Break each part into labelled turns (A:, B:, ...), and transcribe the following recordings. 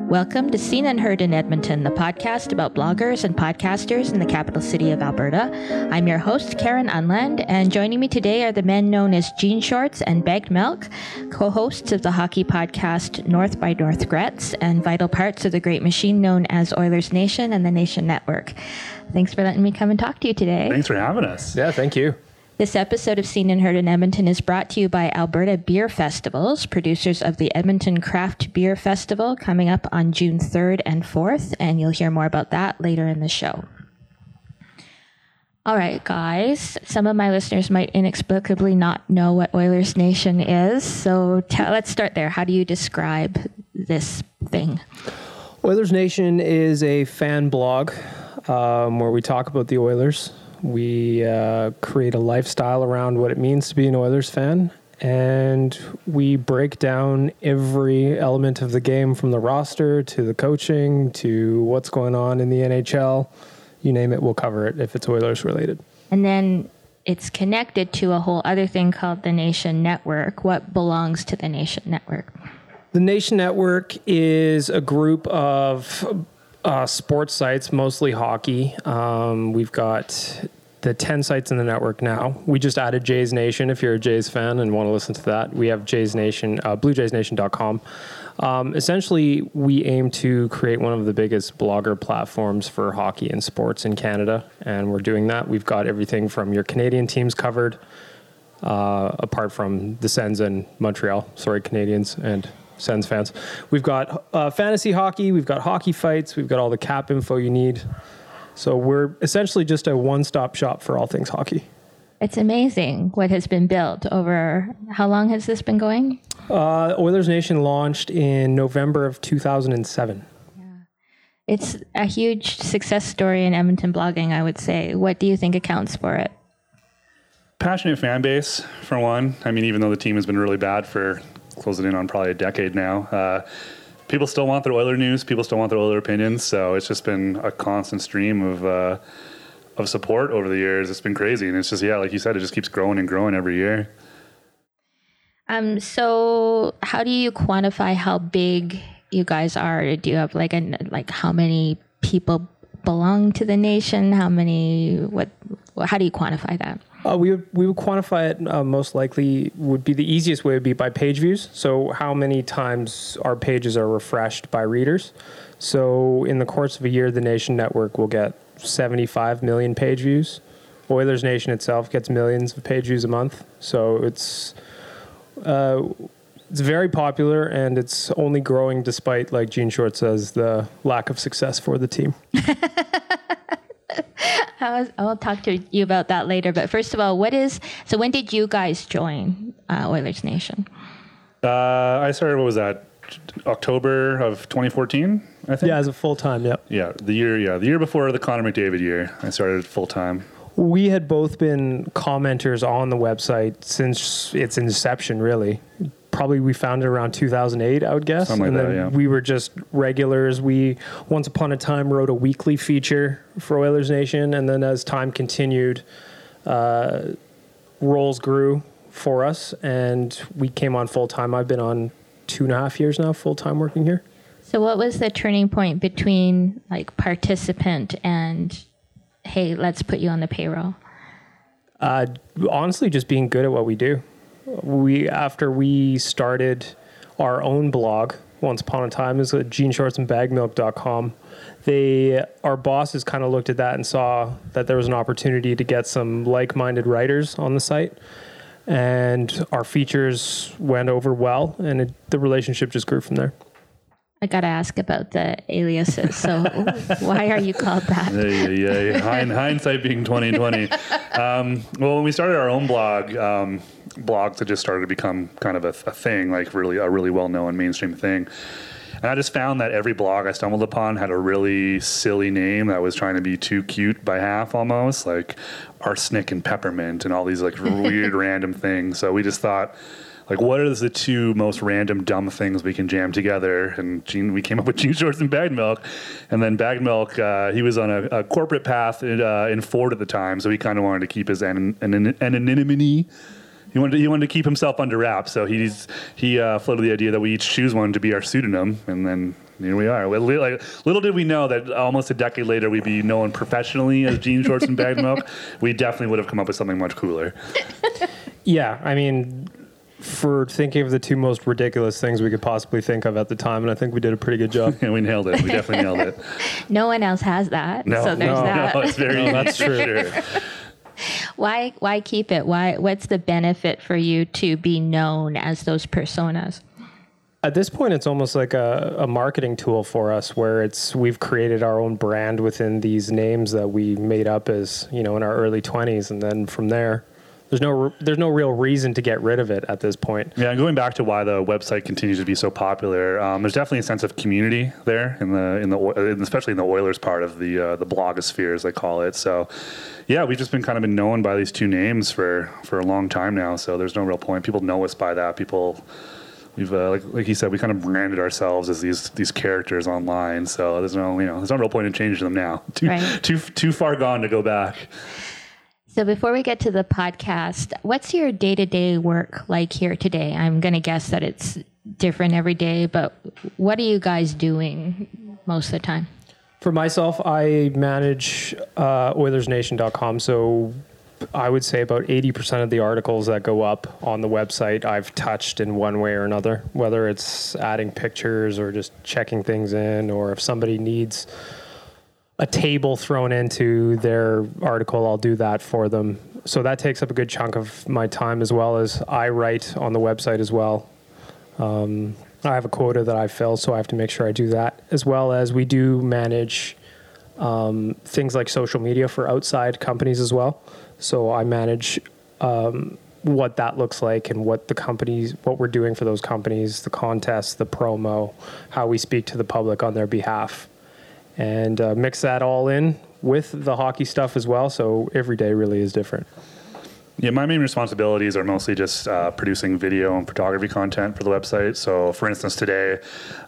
A: Welcome to Seen and Heard in Edmonton, the podcast about bloggers and podcasters in the capital city of Alberta. I'm your host, Karen Unland, and joining me today are the men known as Jean Shorts and Bagged Milk, co-hosts of the hockey podcast North by North Gretz, and vital parts of the great machine known as Oilers Nation and the Nation Network. Thanks for letting me come and talk to you today.
B: Thanks for having us.
C: Yeah, thank you.
A: This episode of Seen and Heard in Edmonton is brought to you by Alberta Beer Festivals, producers of the Edmonton Craft Beer Festival coming up on June 3rd and 4th, and you'll hear more about that later in the show. All right, guys, some of my listeners might inexplicably not know what Oilers Nation is, so let's start there. How do you describe this thing?
C: Oilers Nation is a fan blog where we talk about the Oilers. We create a lifestyle around what it means to be an Oilers fan, and we break down every element of the game from the roster to the coaching to what's going on in the NHL. You name it, we'll cover it if it's Oilers related.
A: And then it's connected to a whole other thing called the Nation Network. What belongs to the Nation Network?
C: The Nation Network is a group of sports sites, mostly hockey. We've got the 10 sites in the network now. We just added Jays Nation. If you're a Jays fan and want to listen to that, we have Jays Nation, BlueJaysNation.com. Essentially, we aim to create one of the biggest blogger platforms for hockey and sports in Canada, and we're doing that. We've got everything from your Canadian teams covered, apart from the Sens and Montreal. Sorry, Canadians and Sens fans. We've got fantasy hockey, we've got hockey fights, we've got all the cap info you need. So we're essentially just a one-stop shop for all things hockey.
A: It's amazing what has been built over, how long has this been going?
C: Oilers Nation launched in November of 2007.
A: Yeah. It's a huge success story in Edmonton blogging, I would say. What do you think accounts for it?
B: Passionate fan base, for one. I mean, even though the team has been really bad for closing in on probably a decade now, people still want their Oiler news. People still want their Oiler opinions. So it's just been a constant stream of support over the years. It's been crazy. And it's just, yeah, like you said, it just keeps growing and growing every year.
A: So how do you quantify how big you guys are? Do you have like how many people belong to the Nation? How do you quantify that?
C: We would quantify it most likely would be the easiest way would be by page views. So how many times our pages are refreshed by readers. So in the course of a year, the Nation Network will get 75 million page views. Oilers Nation itself gets millions of page views a month. So it's very popular, and it's only growing despite, like Jean Short says, the lack of success for the team.
A: I'll talk to you about that later. But first of all, when did you guys join Oilers Nation?
B: I started, what was that, October of 2014, I think?
C: Yeah, as a full-time, yep.
B: Yeah, the year before the Connor McDavid year, I started full-time.
C: We had both been commenters on the website since its inception, really. Probably we found it around 2008, I would guess.
B: Something like
C: and then
B: that, yeah.
C: We were just regulars. We, once upon a time, wrote a weekly feature for Oilers Nation, and then as time continued, roles grew for us, and we came on full-time. I've been on 2.5 years now, full-time working here.
A: So what was the turning point between like participant and, hey, let's put you on the payroll?
C: Honestly, just being good at what we do. After we started our own blog, once upon a time, is at jeanshortsandbagmilk.com. Our bosses kind of looked at that and saw that there was an opportunity to get some like-minded writers on the site, and our features went over well, and the relationship just grew from there.
A: I got to ask about the aliases. So why are you called that?
B: Yeah. Hindsight being 2020. Well, when we started our own blog, blogs had just started to become kind of a thing, like a really well-known mainstream thing. And I just found that every blog I stumbled upon had a really silly name that was trying to be too cute by half almost, like arsenic and peppermint and all these like weird random things. So we just thought, like, what are the two most random dumb things we can jam together? And we came up with Jean Shorts and Bagged Milk. And then Bagged Milk, he was on a corporate path in Ford at the time, so he kind of wanted to keep his anonymity. He wanted to keep himself under wraps, so he floated the idea that we each choose one to be our pseudonym, and then here we are. Little did we know that almost a decade later we'd be known professionally as Jean Shorts and Bagged Milk. We definitely would have come up with something much cooler.
C: Yeah, I mean, for thinking of the two most ridiculous things we could possibly think of at the time, and I think we did a pretty good job.
B: Yeah, we nailed it. We definitely nailed it.
A: No one else has that. So there's that.
B: No, it's very unique.
C: That's true.
B: Sure.
A: Why keep it? What's the benefit for you to be known as those personas?
C: At this point, it's almost like a marketing tool for us, where we've created our own brand within these names that we made up as, in our early 20s, and then from there, there's no real reason to get rid of it at this point.
B: Yeah, and going back to why the website continues to be so popular, there's definitely a sense of community there especially in the Oilers part of the blogosphere, as they call it. So, yeah, we've just been been known by these two names for a long time now. So there's no real point. People know us by that. We've like you said, we kind of branded ourselves as these characters online. So there's no real point in changing them now. Too far gone to go back.
A: So before we get to the podcast, what's your day-to-day work like here today? I'm going to guess that it's different every day, but what are you guys doing most of the time?
C: For myself, I manage OilersNation.com. So I would say about 80% of the articles that go up on the website I've touched in one way or another, whether it's adding pictures or just checking things in, or if somebody needs a table thrown into their article, I'll do that for them. So that takes up a good chunk of my time, as well as I write on the website as well. I have a quota that I fill, so I have to make sure I do that, as well as we do manage things like social media for outside companies as well. So I manage what that looks like and what we're doing for those companies, the contests, the promo, how we speak to the public on their behalf, and mix that all in with the hockey stuff as well. So every day really is different.
B: Yeah, my main responsibilities are mostly just producing video and photography content for the website. So, for instance, today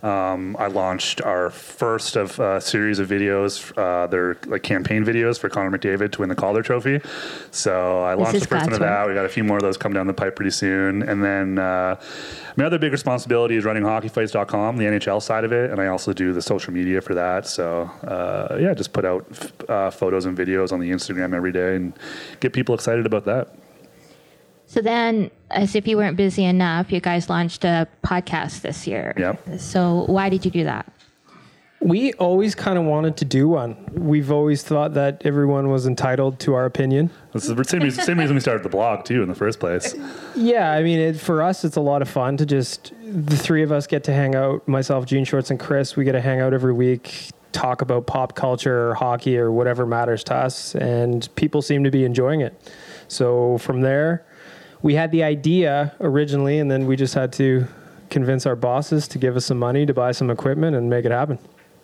B: I launched our first of a series of videos. They're like campaign videos for Connor McDavid to win the Calder Trophy. So I launched the first one of that. We got a few more of those coming down the pipe pretty soon. And then my other big responsibility is running hockeyfights.com, the NHL side of it, and I also do the social media for that. So, just put out photos and videos on the Instagram every day and get people excited about that.
A: So then, as if you weren't busy enough, you guys launched a podcast this year.
B: Yep.
A: So why did you do that?
C: We always kind of wanted to do one. We've always thought that everyone was entitled to our opinion.
B: That's the same reason we started the blog, too, in the first place.
C: Yeah, I mean, for us, it's a lot of fun to the three of us get to hang out, myself, Jean Shorts, and Chris. We get to hang out every week, talk about pop culture or hockey or whatever matters to us, and people seem to be enjoying it. So from there, we had the idea originally, and then we just had to convince our bosses to give us some money to buy some equipment and make it happen.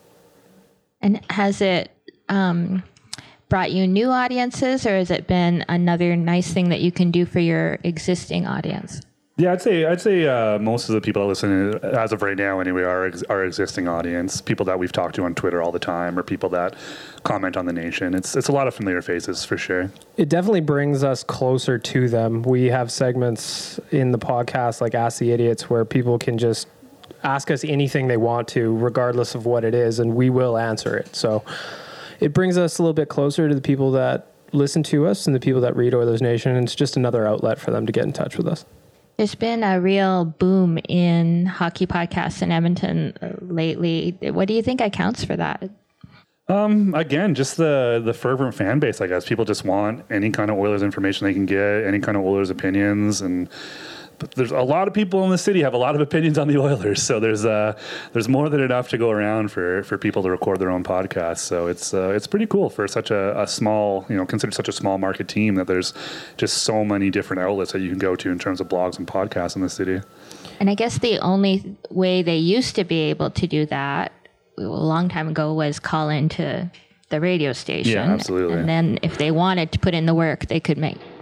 A: And has it brought you new audiences, or has it been another nice thing that you can do for your existing audience?
B: Yeah, I'd say most of the people that listen, as of right now anyway, are our existing audience, people that we've talked to on Twitter all the time, or people that comment on the Nation. It's a lot of familiar faces for sure. It
C: definitely brings us closer to them. We have segments in the podcast like Ask the Idiots, where people can just ask us anything they want to, regardless of what it is, and we will answer it. So it brings us a little bit closer to the people that listen to us and the people that read Oilers Nation, and it's just another outlet for them to get in touch with us.
A: There's been a real boom in hockey podcasts in Edmonton lately. What do you think accounts for that?
B: Again, just the fervent fan base, I guess. People just want any kind of Oilers information they can get, any kind of Oilers opinions, but there's a lot of people in the city have a lot of opinions on the Oilers, so there's more than enough to go around for people to record their own podcasts. So it's pretty cool for such a small, considered such a small market team, that there's just so many different outlets that you can go to in terms of blogs and podcasts in the city. And
A: I guess the only way they used to be able to do that a long time ago was call into the radio station.
B: Yeah, absolutely.
A: And then if they wanted to put in the work, they could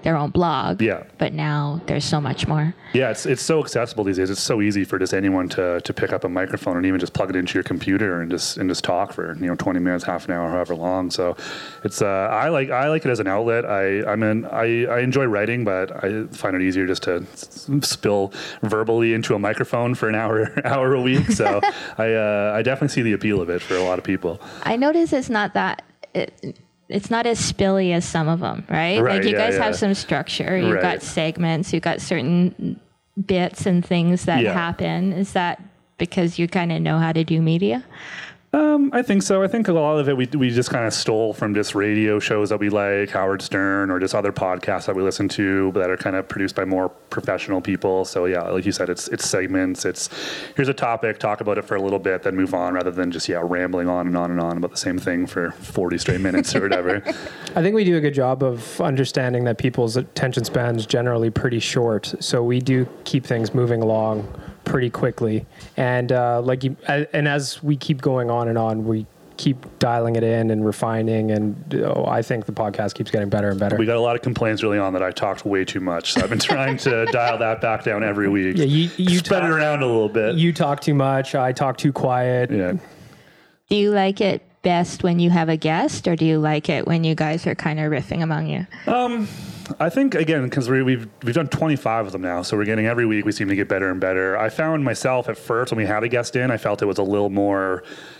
A: their own blog.
B: Yeah.
A: But now there's so much more.
B: Yeah, it's so accessible these days. It's so easy for just anyone to pick up a microphone and even just plug it into your computer and just talk for 20 minutes, half an hour, however long. So it's I like it as an outlet. I enjoy writing, but I find it easier just to spill verbally into a microphone for an hour a week. So I definitely see the appeal of it for a lot of people.
A: I notice it's not that. It's not as spilly as some of them, right?
B: Right,
A: like you
B: yeah,
A: guys
B: yeah.
A: have some structure. You've
B: Right.
A: got segments. You've got certain bits and things that
B: Yeah.
A: happen. Is that because you kind of know how to do media?
B: I think so. I think a lot of it we just kind of stole from just radio shows that we like, Howard Stern, or just other podcasts that we listen to that are kind of produced by more professional people. So yeah, like you said, it's segments. It's here's a topic, talk about it for a little bit, then move on, rather than just rambling on and on and on about the same thing for 40 straight minutes or whatever.
C: I think we do a good job of understanding that people's attention span's generally pretty short. So we do keep things moving along pretty quickly. And and as we keep going on and on, we keep dialing it in and refining. And I think the podcast keeps getting better and better.
B: We got a lot of complaints early on that I talked way too much. So I've been trying to dial that back down every week.
C: Yeah, you
B: spread it around a little bit.
C: You talk too much. I talk too quiet.
B: Yeah.
A: Do you like it best when you have a guest, or do you like it when you guys are kind of riffing among you?
B: I think, again, because we've done 25 of them now, so we're getting every week we seem to get better and better. I found myself at first when we had a guest in, I felt it was a little more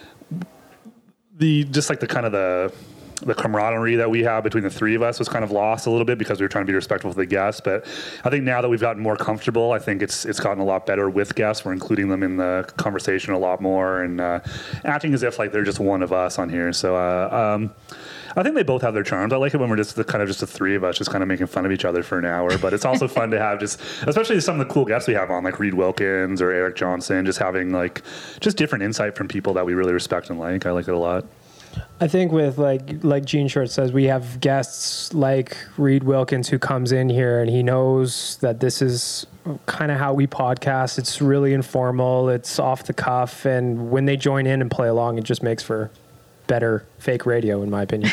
B: the camaraderie that we have between the three of us was kind of lost a little bit because we were trying to be respectful of the guests. But I think now that we've gotten more comfortable, I think it's gotten a lot better with guests. We're including them in the conversation a lot more and acting as if like they're just one of us on here. So I think they both have their charms. I like it when we're just the three of us just kind of making fun of each other for an hour. But it's also fun to have especially some of the cool guests we have on, like Reed Wilkins or Eric Johnson, just having just different insight from people that we really respect and like. I like it a lot.
C: I think with like Gene Short says, we have guests like Reed Wilkins who comes in here and he knows that this is kind of how we podcast. It's really informal. It's off the cuff. And when they join in and play along, it just makes for better fake radio, in my opinion.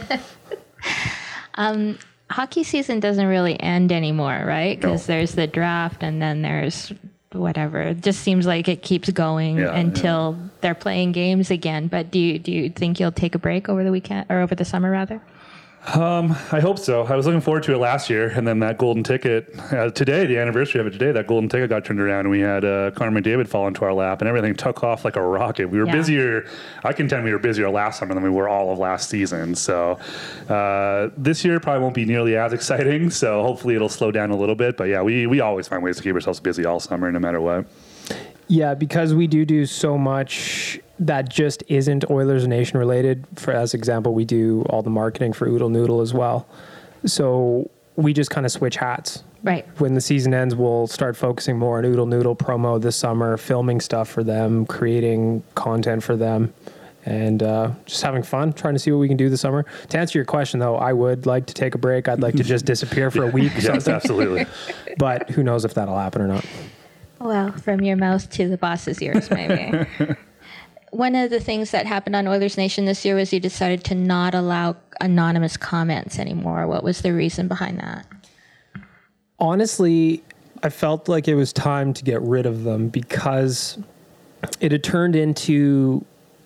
A: Hockey season doesn't really end anymore, right? Because
B: No.
A: there's the draft and then there's whatever. It just seems like it keeps going until they're playing games again. But do you think you'll take a break over the weekend or over the summer rather?
B: I hope so. I was looking forward to it last year, and then that golden ticket today, the anniversary of it today, that golden ticket got turned around, and we had Connor McDavid fall into our lap, and everything took off like a rocket. We were busier. I contend we were busier last summer than we were all of last season. So this year probably won't be nearly as exciting. So hopefully it'll slow down a little bit. But yeah, we always find ways to keep ourselves busy all summer, no matter what.
C: Yeah, because we do so much that just isn't Oilers Nation related. For as example, we do all the marketing for Oodle Noodle as well. So we just kind of switch hats.
A: Right.
C: When the season ends, we'll start focusing more on Oodle Noodle promo this summer, filming stuff for them, creating content for them, and just having fun, trying to see what we can do this summer. To answer your question, though, I would like to take a break. I'd like to just disappear for a week.
B: Yes, absolutely.
C: But who knows if that'll happen or not.
A: Well, from your mouth to the boss's ears, maybe. One of the things that happened on Oilers Nation this year was you decided to not allow anonymous comments anymore. What was the reason behind that?
C: Honestly, I felt like it was time to get rid of them because it had turned into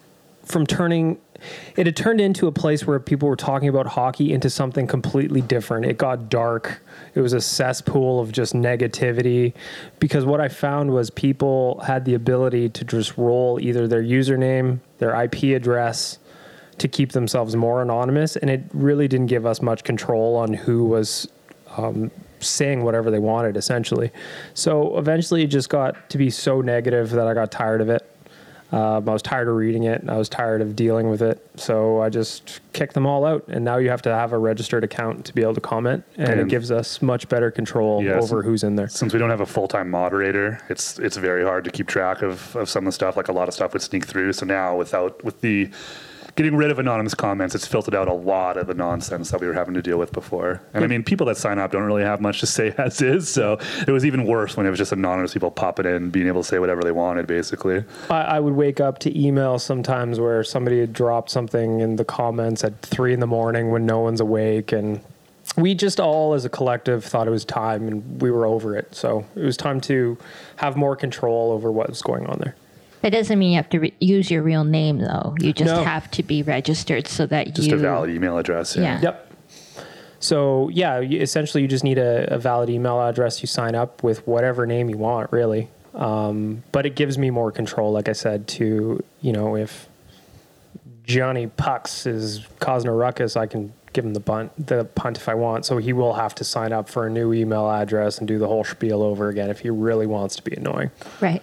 C: a place where people were talking about hockey into something completely different. It got dark. It was a cesspool of just negativity because what I found was people had the ability to just roll either their username, their IP address to keep themselves more anonymous. And it really didn't give us much control on who was saying whatever they wanted, essentially. So eventually it just got to be so negative that I got tired of it. I was tired of reading it. I was tired of dealing with it. So I just kicked them all out. And now you have to have a registered account to be able to comment. And it gives us much better control over who's in there.
B: Since we don't have a full-time moderator, it's very hard to keep track of some of the stuff. Like a lot of stuff would sneak through. So now with the getting rid of anonymous comments, it's filtered out a lot of the nonsense that we were having to deal with before. And I mean, people that sign up don't really have much to say as is. So it was even worse when it was just anonymous people popping in, being able to say whatever they wanted, basically.
C: I would wake up to emails sometimes where somebody had dropped something in the comments at 3 a.m. when no one's awake. And we just all as a collective thought it was time, and we were over it. So it was time to have more control over what was going on there.
A: That doesn't mean you have to use your real name, though. You just
C: No.
A: have to be registered so that
B: Just a valid email address.
A: Yeah.
C: Yep. So yeah, essentially you just need a valid email address. You sign up with whatever name you want, really. But it gives me more control, like I said, to, if Johnny Pucks is causing a ruckus, I can give him the punt if I want. So he will have to sign up for a new email address and do the whole spiel over again if he really wants to be annoying.
A: Right.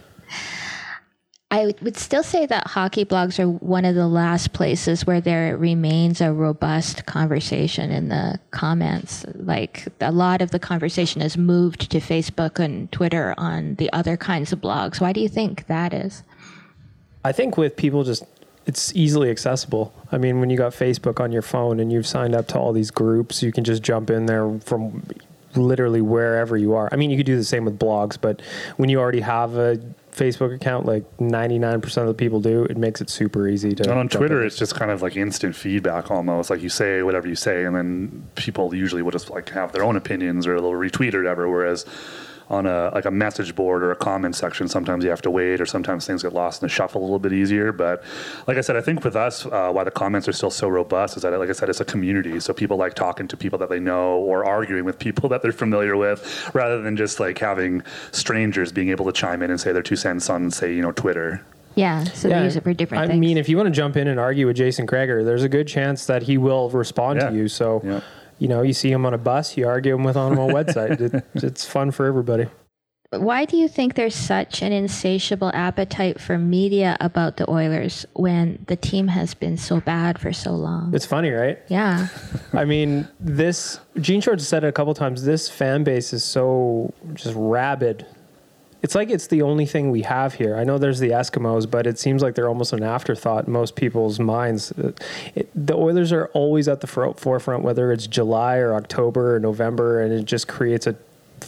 A: I would still say that hockey blogs are one of the last places where there remains a robust conversation in the comments. Like, a lot of the conversation has moved to Facebook and Twitter on the other kinds of blogs. Why do you think that is?
C: I think with people it's easily accessible. I mean, when you got Facebook on your phone and you've signed up to all these groups, you can just jump in there from literally wherever you are. I mean, you could do the same with blogs, but when you already have a Facebook account, like 99% of the people do, it makes it super easy to.
B: And on Twitter, it's just kind of like instant feedback almost. Like, you say whatever you say, and then people usually will just like have their own opinions or they'll retweet or whatever. Whereas on a message board or a comment section, sometimes you have to wait, or sometimes things get lost in the shuffle a little bit easier. But like I said, I think with us, why the comments are still so robust is that, like I said, it's a community. So people like talking to people that they know or arguing with people that they're familiar with, rather than just like having strangers being able to chime in and say their 2 cents on, say, Twitter.
A: Yeah, so they use it for different things.
C: I mean, if you want to jump in and argue with Jason Kreger, there's a good chance that he will respond to you. So, you see him on a bus, you argue him on a website. It's fun for everybody.
A: Why do you think there's such an insatiable appetite for media about the Oilers when the team has been so bad for so long?
C: It's funny, right?
A: Yeah.
C: I mean, Gene Shorts said it a couple times, this fan base is so just rabid. It's like it's the only thing we have here. I know there's the Eskimos, but it seems like they're almost an afterthought in most people's minds. The Oilers are always at the forefront, whether it's July or October or November, and it just creates a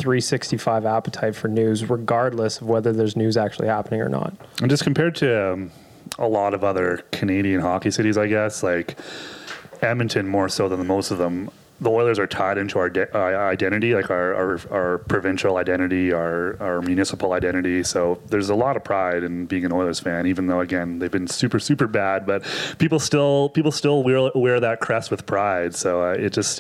C: 365 appetite for news, regardless of whether there's news actually happening or not.
B: And just compared to a lot of other Canadian hockey cities, I guess, like Edmonton more so than most of them, the Oilers are tied into our identity, like our provincial identity, our municipal identity. So there's a lot of pride in being an Oilers fan, even though, again, they've been super, super bad. But people still wear that crest with pride. So it's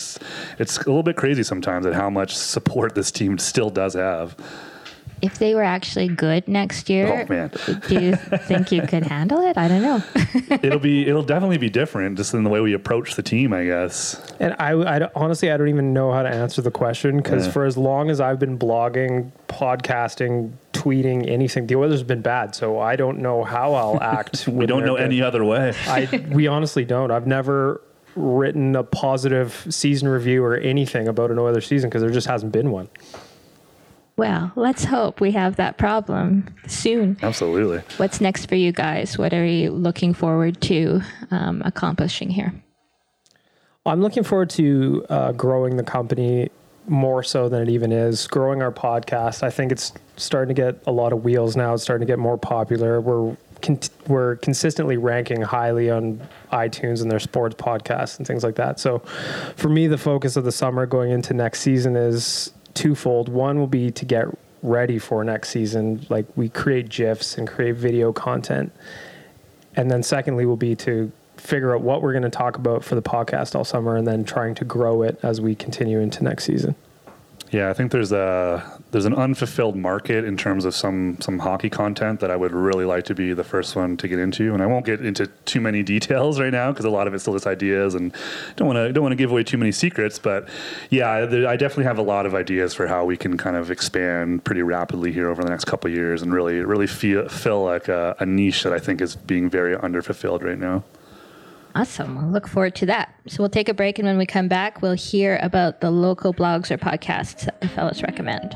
B: a little bit crazy sometimes at how much support this team still does have.
A: If they were actually good next year, do you think you could handle it? I don't know.
B: It'll definitely be different just in the way we approach the team, I guess.
C: And I honestly, I don't even know how to answer the question, because for as long as I've been blogging, podcasting, tweeting, anything, the Oilers have been bad. So I don't know how I'll act.
B: We don't know any other way.
C: We honestly don't. I've never written a positive season review or anything about an Oilers season because there just hasn't been one.
A: Well, let's hope we have that problem soon.
B: Absolutely.
A: What's next for you guys? What are you looking forward to accomplishing here?
C: I'm looking forward to growing the company more so than it even is. Growing our podcast. I think it's starting to get a lot of wheels now. It's starting to get more popular. We're consistently ranking highly on iTunes and their sports podcasts and things like that. So for me, the focus of the summer going into next season is twofold. One will be to get ready for next season, like we create GIFs and create video content. And then secondly will be to figure out what we're going to talk about for the podcast all summer and then trying to grow it as we continue into next season.
B: Yeah, I think there's an unfulfilled market in terms of some hockey content that I would really like to be the first one to get into, and I won't get into too many details right now because a lot of it's still just ideas, and don't want to give away too many secrets. But yeah, I definitely have a lot of ideas for how we can kind of expand pretty rapidly here over the next couple of years and really fill like a niche that I think is being very underfulfilled right now.
A: Awesome. We'll look forward to that. So we'll take a break, and when we come back, we'll hear about the local blogs or podcasts that the fellows recommend.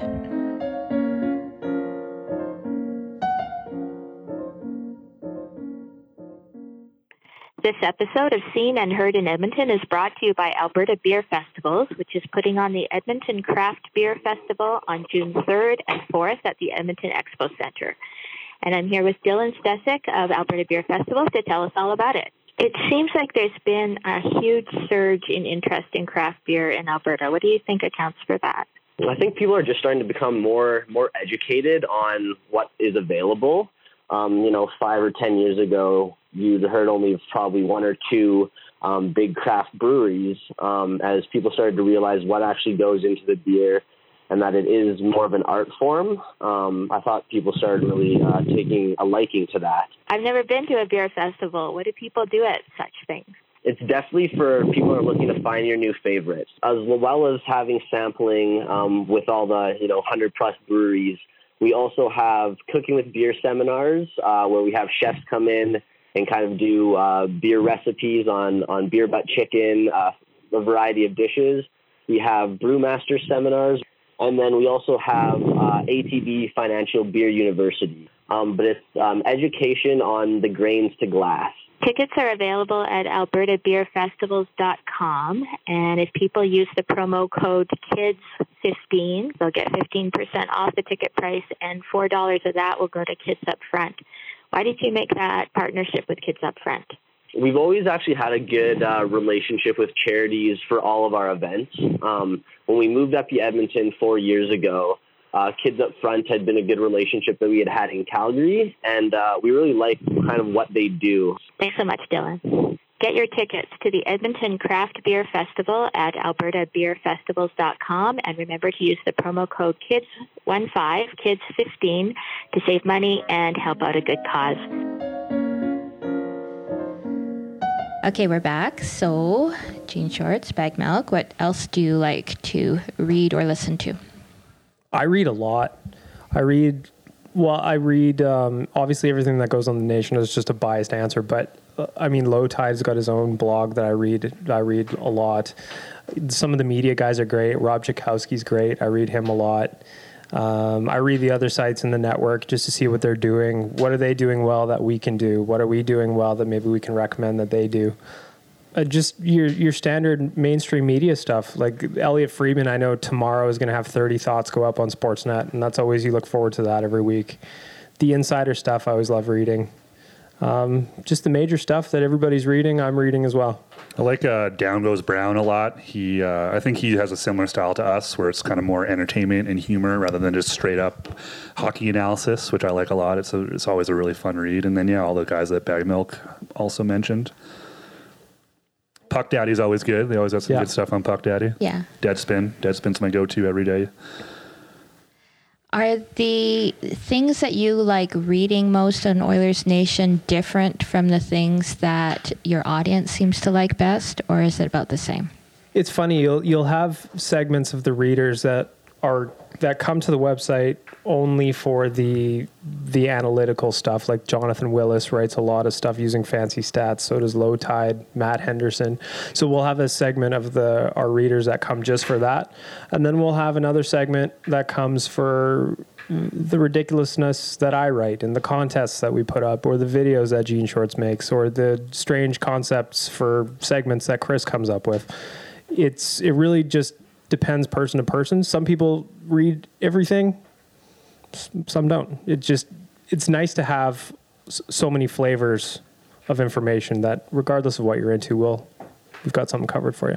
A: This episode of Seen and Heard in Edmonton is brought to you by Alberta Beer Festivals, which is putting on the Edmonton Craft Beer Festival on June 3rd and 4th at the Edmonton Expo Center. And I'm here with Dylan Stesic of Alberta Beer Festivals to tell us all about it.
D: It seems like there's been a huge surge in interest in craft beer in Alberta. What do you think accounts for that?
E: I think people are just starting to become more educated on what is available. 5 or 10 years ago, you'd heard only of probably one or two big craft breweries. As people started to realize what actually goes into the beer and that it is more of an art form, I thought people started really taking a liking to that.
D: I've never been to a beer festival. What do people do at such things?
E: It's definitely for people who are looking to find your new favorites, as well as having sampling with all the 100-plus breweries. We also have cooking with beer seminars where we have chefs come in and kind of do beer recipes on beer butt chicken, a variety of dishes. We have brewmaster seminars, and then we also have ATB Financial Beer University. But it's education on the grains to glass.
D: Tickets are available at albertabeerfestivals.com, and if people use the promo code KIDS15, they'll get 15% off the ticket price, and $4 of that will go to Kids Up Front. Why did you make that partnership with Kids Up Front?
E: We've always actually had a good relationship with charities for all of our events. When we moved up to Edmonton 4 years ago, Kids Up Front had been a good relationship that we had in Calgary, and we really like kind of what they do.
D: Thanks so much, Dylan. Get your tickets to the Edmonton Craft Beer Festival at albertabeerfestivals.com, and remember to use the promo code KIDS15, KIDS15, to save money and help out a good cause.
A: Okay, we're back. So, Jean Shorts, Bag Milk, what else do you like to read or listen to?
C: I read a lot. I read obviously everything that goes on The Nation is just a biased answer, but Low Tide's got his own blog that I read a lot. Some of the media guys are great. Rob Chakowski's great. I read him a lot. I read the other sites in the network just to see what they're doing. What are they doing well that we can do? What are we doing well that maybe we can recommend that they do? Just your standard mainstream media stuff. Like Elliot Friedman, I know tomorrow is going to have 30 thoughts go up on Sportsnet, and that's always, you look forward to that every week. The insider stuff I always love reading. Just the major stuff that everybody's reading, I'm reading as well.
B: I like Down Goes Brown a lot. I think he has a similar style to us, where it's kind of more entertainment and humor rather than just straight up hockey analysis, which I like a lot. It's always a really fun read. And then all the guys that Bag Milk also mentioned. Puck Daddy's always good. They always have some good stuff on Puck Daddy.
A: Yeah.
B: Deadspin's my go-to every day.
A: Are the things that you like reading most on Oilers Nation different from the things that your audience seems to like best, or is it about the same?
C: It's funny. You'll have segments of the readers that come to the website only for the analytical stuff. Like Jonathan Willis writes a lot of stuff using fancy stats. So does Low Tide, Matt Henderson. So we'll have a segment of our readers that come just for that. And then we'll have another segment that comes for the ridiculousness that I write and the contests that we put up, or the videos that Jean Shorts makes, or the strange concepts for segments that Chris comes up with. It really just depends person to person. Some people read everything, some don't. It's nice to have so many flavors of information that regardless of what you're into, we've got something covered for you.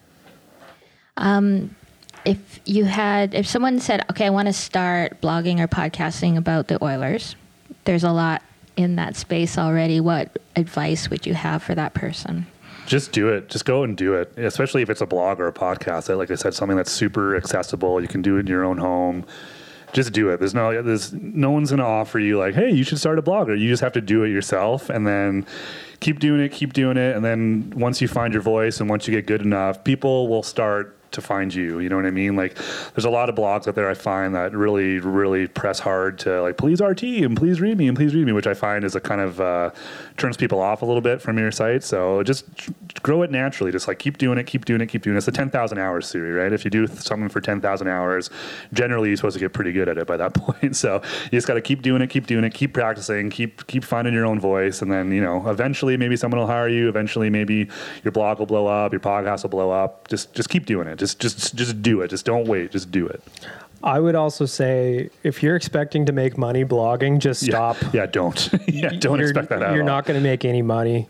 A: If someone said, okay, I want to start blogging or podcasting about the Oilers, there's a lot in that space already. What advice would you have for that person?
B: Just do it. Just go and do it. Especially if it's a blog or a podcast. Like I said, something that's super accessible. You can do it in your own home. Just do it. No one's going to offer you like, hey, you should start a blog. Or you just have to do it yourself, and then keep doing it. And then once you find your voice and once you get good enough, people will start to find you. You know what I mean? Like, there's a lot of blogs out there I find that really, really press hard to like, please RT and please read me, which I find is a kind of turns people off a little bit from your site. So just grow it naturally. Just like keep doing it. It's the 10,000 hours theory, right? If you do something for 10,000 hours, generally you're supposed to get pretty good at it by that point. So you just got to keep doing it, keep practicing, keep finding your own voice. And then, eventually maybe someone will hire you. Eventually maybe your blog will blow up, your podcast will blow up. Just keep doing it. Just do it. Just don't wait. Just do it.
C: I would also say if you're expecting to make money blogging, just stop.
B: Yeah, don't. Don't expect that at all.
C: You're not going to make any money.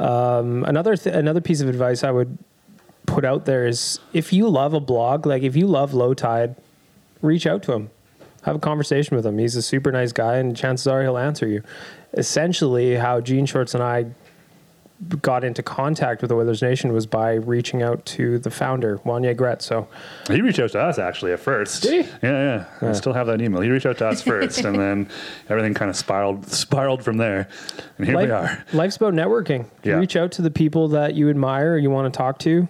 C: Another piece of advice I would put out there is if you love a blog, like if you love Low Tide, reach out to him. Have a conversation with him. He's a super nice guy, and chances are he'll answer you. Essentially, how Jean Shorts and I got into contact with Oilers Nation was by reaching out to the founder, Wanye Gret. So
B: he reached out to us actually at first.
C: Did he?
B: Yeah. I still have that email. He reached out to us first, and then everything kind of spiraled from there. And here we are.
C: Life's about networking.
B: Yeah.
C: Reach out to the people that you admire or you want to talk to.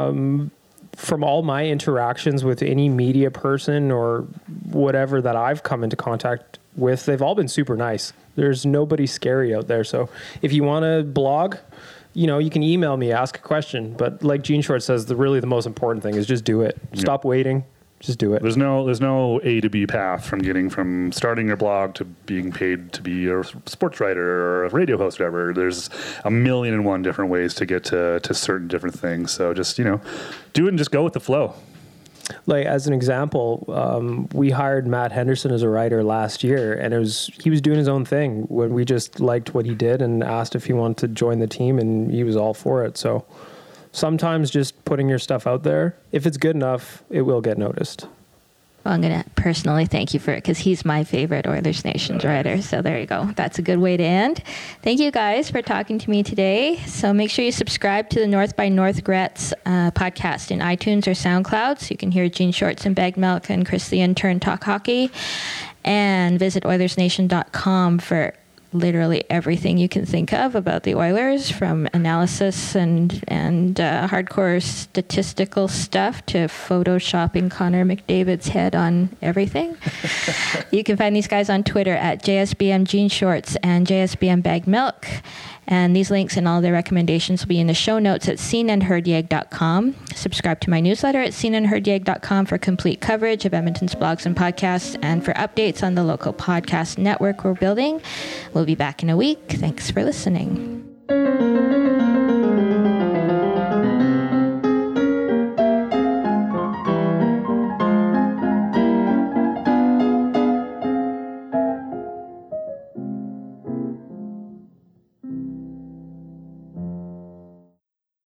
C: From all my interactions with any media person or whatever that I've come into contact with, they've all been super nice. There's nobody scary out there. So if you want to blog, you can email me, ask a question. But like Jean Short says, the most important thing is just do it. Stop waiting. Just do it.
B: There's no A to B path from starting your blog to being paid to be a sports writer or a radio host or whatever. There's 1,000,001 different ways to get to certain different things. So just, do it and just go with the flow.
C: Like as an example, we hired Matt Henderson as a writer last year, and he was doing his own thing when we just liked what he did and asked if he wanted to join the team, and he was all for it. So sometimes just putting your stuff out there, if it's good enough, it will get noticed.
A: Well, I'm going to personally thank you for it because he's my favorite Oilers Nations writer. So there you go. That's a good way to end. Thank you guys for talking to me today. So make sure you subscribe to the North by North Grets podcast in iTunes or SoundCloud so you can hear Jean Shorts and Bagged Milk and Chris the Intern talk hockey. And visit OilersNation.com for literally everything you can think of about the Oilers, from analysis and hardcore statistical stuff to photoshopping Connor McDavid's head on everything. You can find these guys on Twitter at JSBM Jean Shorts and JSBM Bagged Milk. And these links and all their recommendations will be in the show notes at seenandheardyeg.com. Subscribe to my newsletter at seenandheardyeg.com for complete coverage of Edmonton's blogs and podcasts and for updates on the local podcast network we're building. We'll be back in a week. Thanks for listening.